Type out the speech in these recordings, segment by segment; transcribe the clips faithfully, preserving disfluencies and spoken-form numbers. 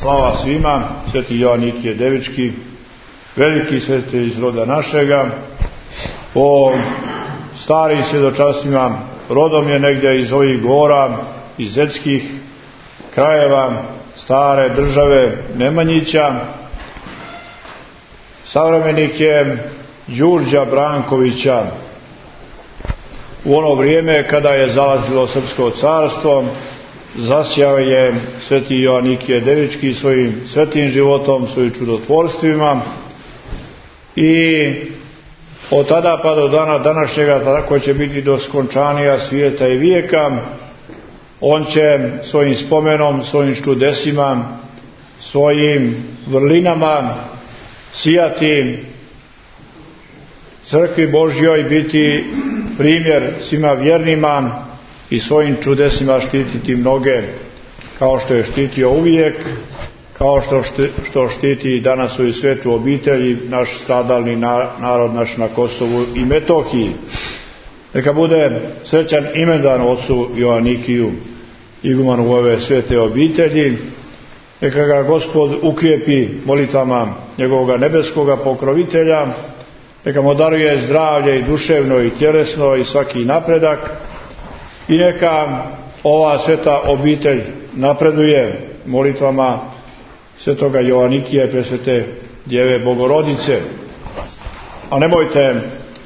Slava svima, sveti Joanikije Devički, veliki sveti iz roda našega, po starim svjedočanstvima, rodom je negdje iz ovih gora, iz zetskih krajeva, stare države Nemanjića. Savremenik je Đurđa Brankovića. U ono vrijeme kada je zalazilo srpsko carstvo, zasjao je sveti Joanikije Devički svojim svetim životom, svojim čudotvorstvima, i od tada pa do dana današnjega, tako će biti do skončanija svijeta i vijeka, on će svojim spomenom, svojim čudesima, svojim vrlinama sijati crkvi Božjoj, biti primjer svima vjernima i svojim čudesima štititi mnoge, kao što je štitio uvijek, kao što, što štiti i danas u svetu obitelji, naš stradalni narod, naš na Kosovu i Metohiji. Neka bude srećan imendan ocu Joanikiju, igumanu ove svete obitelji. Neka ga Gospod ukrijepi molitvama njegovoga nebeskoga pokrovitelja. Neka mu daruje zdravlje i duševno i tjelesno i svaki napredak. I neka ova sveta obitelj napreduje molitvama svetoga Joanikija i presvete Djeve Bogorodice. A nemojte e,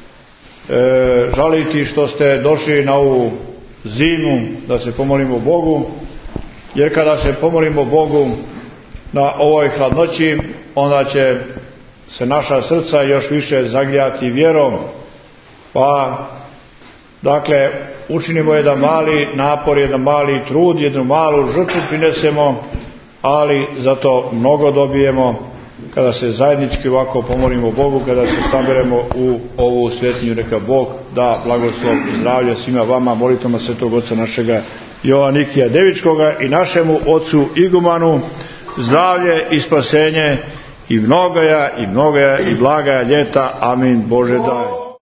žaliti što ste došli na ovu zimu da se pomolimo Bogu, jer kada se pomolimo Bogu na ovoj hladnoći, onda će se naša srca još više zagrijati vjerom. Pa dakle učinimo jedan mali napor, jedan mali trud, jednu malu žrtvu prinesemo, ali zato mnogo dobijemo kada se zajednički ovako pomolimo Bogu, kada se saberemo u ovu svetinju. Neka Bog da blagoslov i zdravlje svima vama molitvama svetog oca našega Joanikija Devičkoga i našemu ocu igumanu zdravlje i spasenje i mnogoja i mnogoja i blagaja ljeta. Amin. Bože daj.